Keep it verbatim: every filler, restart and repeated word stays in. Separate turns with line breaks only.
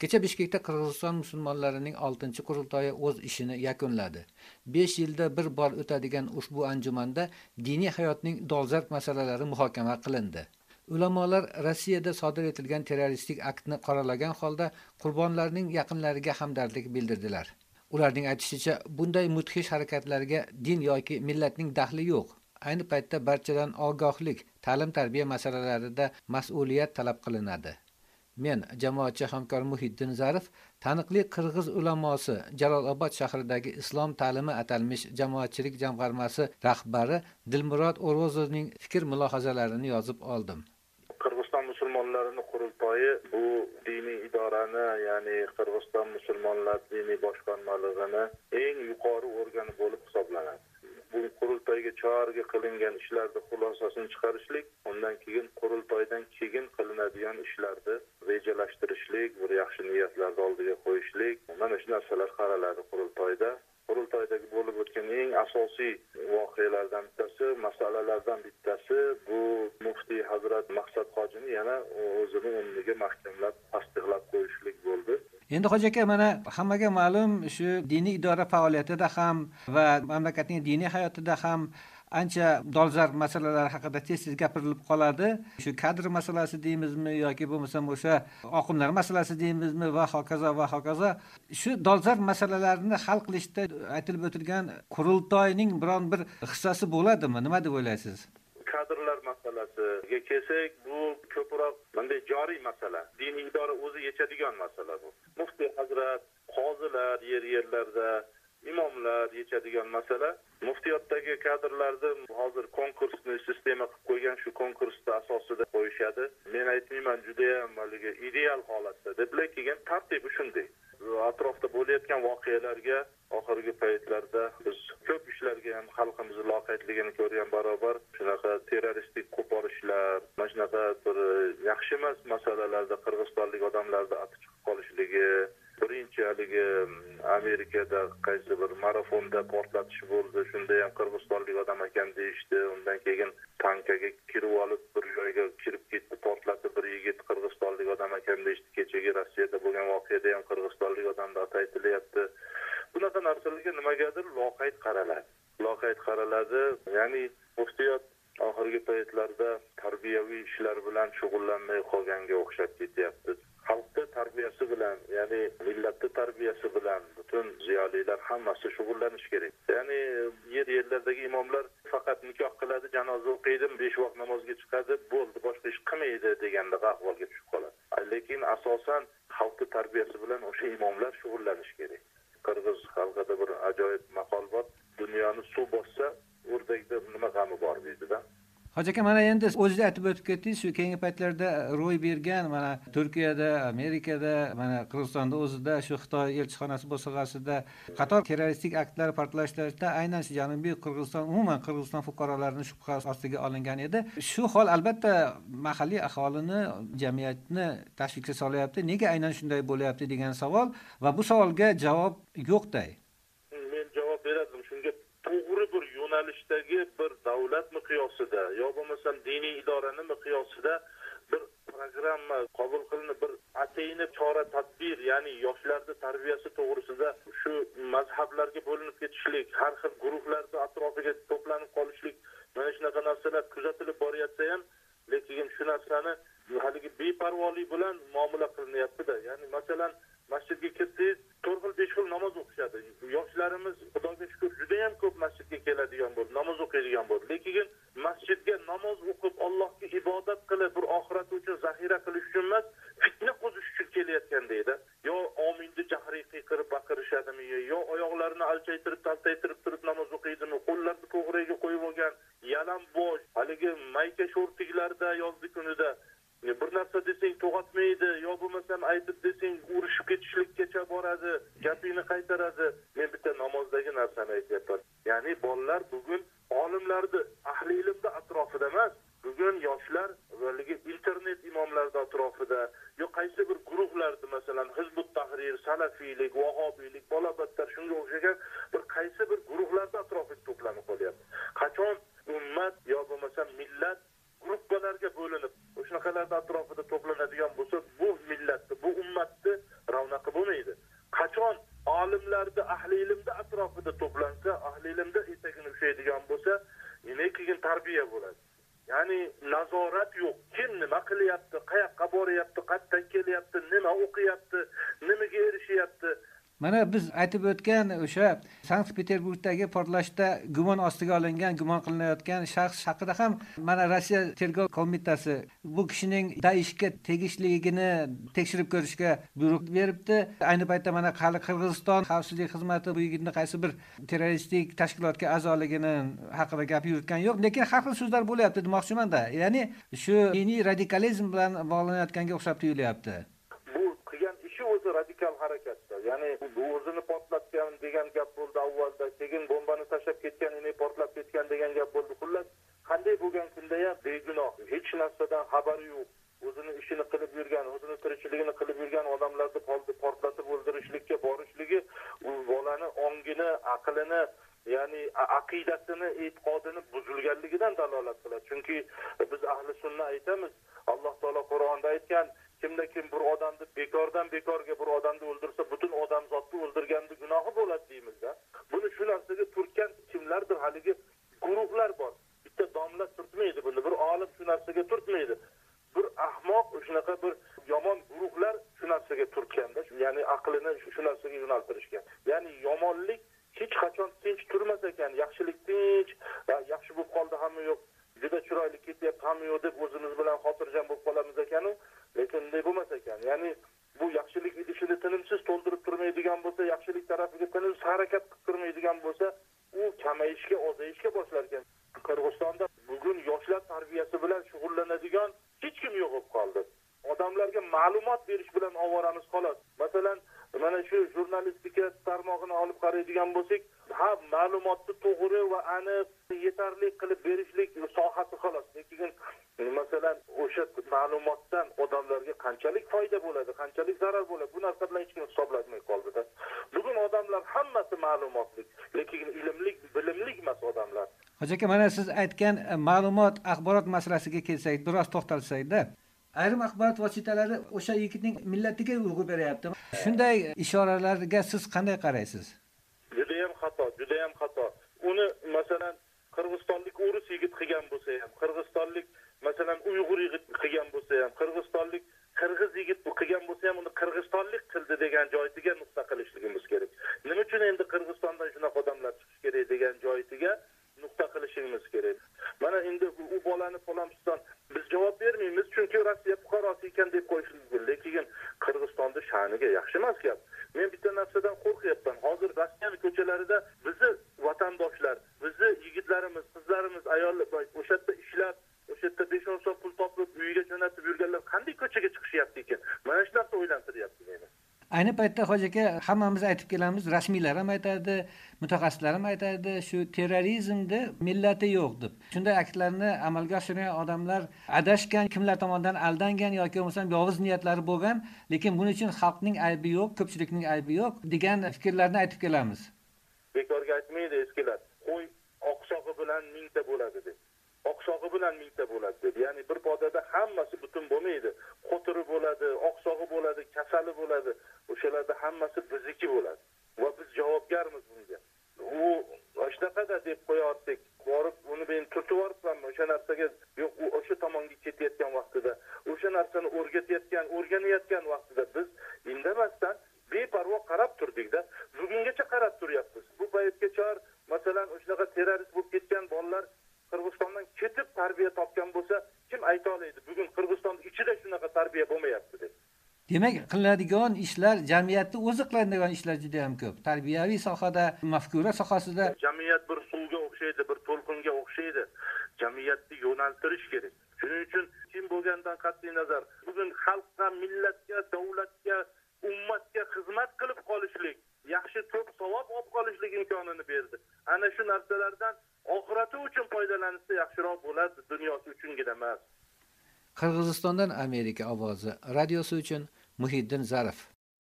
Kecha Bishkekda Qirg'iziston musulmonlarining oltinchi qurultoyi o'z ishini yakunladi. besh yilda bir bor o'tadigan ushbu anjumanda diniy hayotning dolzarb masalalari muhokama qilindi. Ulamolar Rossiyada sodir etilgan terroristik aktni qoralagan holda qurbonlarning yaqinlariga hamdardlik bildirdilar. Ularning aytishicha, bunday mudhish harakatlarga din yoki millatning daxli yo'q. Ayni paytda barchadan ogohlik, ta'lim-tarbiya masalalarida mas'uliyat talab qilinadi. Men jamoatchi hamkor Muhiddin Zarif, taniqli qirg'iz ulamosi Jalolobod shahridagi Islom ta'limi atalmish jamoatchilik jamg'armasi rahbari Dilmurod O'rozovning fikr-mulohazalarini yozib oldim.
Qirg'iziston musulmonlarining qurultoyi bu diniy idorani, ya'ni Qirg'iziston musulmonlar diniy boshqarmaligini eng yuqori organi bo'lib hisoblanadi. Bu qurultoyga chorga qilingan ishlarning xulosasini chiqarishlik, undan keyin qurultoydan keyin qilinadigan ishlarni rejalashtirishlik, bir yaxshi niyatlarni oldiga qo'yishlik, mana shu narsalar qaraladi qurultoyda. Qurultoydagi bo'lib o'tgan eng asosiy voqealardan bittasi, masalalardan bittasi bu muftiy Hazrat Maqsad hojini yana o'zini o'rniga mahkamlab tasdiqlab qo'yishlik bo'ldi.
Endi hoji aka, mana hammaga ma'lum, shu diniy idora faoliyatida ham va mamlakatning diniy hayotida ham ancha dolzarb masalalar haqida tez-tez gapirilib qoladi. Shu kadr masalasi deymizmi yoki bo'lmasam o'sha oqimlar masalasi deymizmi va hokazo va hokazo. Shu dolzarb masalalarni hal qilishda aytilib o'tilgan qurultoyning biron bir hissasi bo'ladimi? Nima deb o'ylaysiz?
Kadrlar masalasiga kelsak, bu ko'proq bunday joriy masala. Diniy idora o'zi yechadigan masala bu. Muftiy hazrat, qozilar yer-yerlarda, imomlar yechadigan masala. Muftiyotdagi kadrlarni hozir konkursni sistema qilib qo'ygan, shu konkursda asosida qo'yishadi. Men aytmayman juda ham haliga ideal holatda deb, lekin tartibi shunday. Atrofda bo'layotgan voqealarga oxirgi paytlarda biz ko'p ishlarga ham xalqimiz loqaydligini ko'rgan barobar shunaqa terroristik qo'porishlar, mana shunaqa bir yaxshi emas masalalarda qirg'izistonlik odamlarda ati chiqib qolishligi, birinchi haligi Amerikada qaysi bir marafonda portlatish bo'ldi, shunda ham qirg'izistonlik odam ekan deyishdi. Undan keyin tankaga kirib olib bir joyga kirib ketdi, portlatib bir yigit qirg'izistonlik odam ekan deyishdi. Kechagi Rossiyada bo'lgan voqeada ham qirg'izistonlik odamda ati aytilyapti. Bunaqa narsalarga nimagadir loqayd qaraladi. Loqayd qaraladi. Ya'ni muftiyot oxirgi paytlarda tarbiyaviy ishlar bilan shug'ullanmay qolganga o'xshab ketyapti. Xalqning tarbiyasi bilan, ya'ni millatning tarbiyasi bilan butun ziyolilar hammasi shug'ullanish kerak. Ya'ni yer-yerlardagi imomlar faqat nikoh qiladi, janoza o'qiydi, besh vaqt namozga chiqadi, bo'ldi, boshqa ish qilmaydi deganda ahvolga tushib qoladi. Lekin asosan xalqning tarbiyasi bilan o'sha imomlar shug'ullanish kerak. Qirg'iz xalqida bir ajoyib maqol bor: dunyoni suv bossa, o'rdakda nima g'ami bor deydi-da.
Hoji aka, mana endi o'zingiz aytib o'tib ketdingiz, shu keyingi paytlarda ro'y bergan, mana Turkiyada, Amerikada, mana Qirg'izistonda o'zida, shu Xitoy elchixonasi bo'sag'asida qator terroristik aktlar, portlashlarda aynan shu Janubiy Qirg'iziston, umuman Qirg'iziston fuqarolarining shubha ostiga olingan edi. Shu hol albatta mahalliy aholini, jamiyatni tashvishga solyapti. Nega aynan shunday bo'lyapti degan savol va bu savolga javob yo'qday.
Men javob beradim shunga. To'g'ri bir yo'nalishdagi bir davlat miqyosida yo bo'lmasam diniy idorani miqyosida bir programma qabul qilinib, bir atayni chora tadbir, ya'ni yoshlarning tarbiyasi to'g'risida shu mazhablarga bo'linib ketishlik, har xil guruhlarda atrofiga to'planib qolishlik, mana shunaqa narsalar kuzatilib boryapsa ham, lekin shu narsani haligi beparvolik bilan muomala qilinyapti-da. Ya'ni masalan masjidga kirsangiz to'rt xil besh xil namoz o'qishadi. Yoshlarimiz Xudoga shukr juda ham ko'p masjidga keladigan bo'ldi, namoz o'qiydigan bo'ldi. Lekin masjidga namoz o'qib, Allohga ibodat qilib, bir oxirat uchun zaxira qilish uchun emas, fitna qo'zish uchun kelayotgan deydi. Yo ominni jahriy qiyqirib baqirishadimi, yo oyoqlarini alchaytirib, taltaytirib turib namoz o'qiydimi, qo'llarini to'g'riga qo'yib olgan, yalam bosh, haligi mayka sho'rtiklarda yozdi kunida bir narsa desang to'g'atmaydi, yo bo'lmasam aytib desang urishib ketishlikkacha boradi, gapingni qaytaradi. Men bitta namozdagi narsani aytyapman. Ya'ni bolalar bugun olimlarni, ahli ilmda atrofida emas, bugun yoshlar haligi internet imomlarida atrofida, yo qaysi bir guruhlarda, masalan Hizbut Tahrir, Salafiylik, Vahobiylik, bolabatlar shunga o'xshagan bir qaysi bir guruhlarda atrofida to'planib qolyapti. Qachon ummat yo bo'lmasam millat gruppalarga bo'linib, o'shaqalarda atrofida to'planadigan bo'lsa, bu millatni, bu ummatni
Mana biz aytib o'tgan o'sha Sankt-Peterburgdagi portlashda gumon ostiga olingan, gumon qilinayotgan shaxs haqida ham mana Rossiya tergov qo'mitasi bu kishining Daeshga tegishligini tekshirib ko'rishga buyruq beribdi. Ayni paytda mana Qirg'iziston xavfsizlik xizmati bu yigitni qaysi bir terroristik tashkilotga a'zoligini haqida gap yuritgan yo'q, lekin har xil so'zlar bo'lyapti demoqchiman-da. Ya'ni shu diniy radikalizm bilan bog'lanayotganga o'xshab tuyulyapti.
O'zi radikal harakatda, ya'ni bu o'zini portlatgan degan gap bo'ldi avvalda, keyin bombani tashlab ketgan, uni portlab ketgan degan gap bo'ldi. Xullas, qanday bo'lgan kunda ham begunoh, hech narsadan xabari yo'q, o'zini ishini qilib yurgan, o'zini tirikchiligini qilib yurgan odamlarni portlatib o'ldirishlikka borishligi u bolani ongini, aqlini, ya'ni aqidasini, e'tiqodini buzilganligidan dalolat qiladi. Chunki biz ahli sunna aytamiz, Alloh taolo Qur'onda aytgan, kimda kim bir odamni bekordan bekorga bir odamni o'ldirsa, butun odamzodni o'ldirganda gunohi bo'ladi deymizda. Buni shu narsaga turtgan kimlardir, haligi guruhlar bor. Bitta domla turtmaydi buni, bir olim shu narsaga turtmaydi. Bir ahmoq, shunaqa bir yomon guruhlar shu narsaga turtganda, ya'ni aqlini shu narsaga yo'naltirishgan. Ya'ni yomonlik hech qachon tinch turmas ekan, yaxshilik tinch, yaxshi bo'lib qoldi hamma yo'q, juda chiroyli ketyapti hamma yo'q deb o'zimiz bilan xotirjam bo'lib qolamiz ekan-u. Lekin bunday bo'lmas ekan. Ya'ni bu yaxshilik idishini tinimsiz to'ldirib turmaydigan bo'lsa, yaxshilik tarafiga tinimsiz harakat qilib turmaydigan bo'lsa, u kamayishga, ozayishga boshlar ekan. Qirg'izistonda bugun yoshlar tarbiyasi bilan shug'ullanadigan hech kim yo'q bo'lib qoldi. Odamlarga ma'lumot berish bilan ovoramiz xolos. Masalan, mana shu jurnalistika tarmog'ini olib qaraydigan bo'lsak, ha, ma'lumotni to'g'ri va aniq, yetarli qilib berishlik sohasi xolos. Lekin masalan, o'sha ma'lumotdan odamlarga qanchalik foyda bo'ladi, qanchalik zarar bo'ladi, bu narsa bilan hech kim hisoblamay qoldi-da. Bugun odamlar hammasi ma'lumotlik, lekin ilmlik, bilimlik emas odamlar.
Hoji aka, mana siz aytgan ma'lumot, axborot masalasiga kelsak, biroz to'xtalsak-da. Ayrim axborot vositalari o'sha yigitning millatiga urg'u beryapti. Shunday ishoralarga siz qanday qaraysiz?
Juda ham xato, juda ham xato. Uni masalan Qirg'izistonlik o'ris yigit qilgan bo'lsa ham, Qirg'izistonlik masalan Uyg'ur yigit qilgan bo'lsa ham, Qirg'izistonlik Qirg'iz yigit bu qilgan bo'lsa ham, uni Qirg'izistonlik qildi degan joyitiga nuqta qilishligimiz kerak. Nima uchun endi Qirg'izistondan shunaqa odamlar chiqish kerak degan joyitiga nuqta qilishimiz kerak. Mana endi u bolani Polamiston biz javob bermaymiz, chunki Rossiya fuqarosi ekan deb qo'yishimiz mumkin. Lekin Qirg'izistonning sha'niga yaxshi emas gap. Men bitta narsadan qo'rqyapman. Hozir Rossiya ko'chalarida bizni vatandoshlar, bizni yigitlarimiz, qizlarimiz, ayollar o'sha yerda ishlab, o'sha yerda besh o'n so'm pul topib, uyiga jo'natib yurganlar qanday ko'chaga chiqishyapti ekan? Mana shu narsa o'ylantiryapti meni.
Ayni paytda Hoji aka, hammamiz aytib kelamiz, rasmiylar ham aytadi, mutaxassislar ham aytadi, shu terrorizmda millati yo'q deb. Shunday aktlarni amalga oshirgan odamlar adashgan, kimlar tomonidan aldangan yoki bo'lmasa yovuz niyatlari bo'lgan, lekin buning uchun xalqning aybi yo'q, ko'pchilikning aybi yo'q degan fikrlarni aytib kelamiz.
Bekorga aytmaydi eskilar. Qo'y oqsog'i bilan mingta bo'ladi deb. Oqsog'i bilan mingta bo'ladi deb. Ya'ni bir podada hammasi butun bo'lmaydi. Qo'tiri bo'ladi, oqsog'i bo'ladi, kasali bo'ladi. O'shalarda hammasi bizniki bo'ladi. Va biz javobgarmiz bunga. U oshnaqada deb qo'yardik. Borib uni men turtib yuboribman o'sha narsaga, yo'q, u o'sha tomonga ketayotgan vaqtida, o'sha narsani o'rgatayotgan, o'rganayotgan vaqtida biz indamasdan beparvo qarab turdik-da. Bugungacha qarab turyapmiz. Bu paytgacha masalan o'shanaqa terrorist bo'lib ketgan bolalar Qirg'izistondan ketib tarbiya topgan bo'lsa, kim ayta oladi? Bugun Qirg'iziston ichida shunaqa tarbiya bo'lmayapti deb.
Demak, qilinadigan ishlar, jamiyatda o'zi qiladigan ishlar juda ham ko'p. Tarbiyaviy sohada, mafkura sohasida
jamiyat bir suvga o'xshaydi, bir to'lqinga o'xshaydi. Jamiyatni yo'naltirish kerak. Shuning uchun kim bo'lgandan qat'iy nazar, bugun xalqqa, millatga, davlatga, ummatga xizmat qilib qolishlik, yaxshi ko'p savob olib qolishlik imkonini berdi. Ana shu narsalardan oxirati uchun foydalansa yaxshiroq bo'ladi, dunyosi uchungina emas.
Qirg'izistondan Amerika ovozi radiosi uchun Muhiddin Zarif.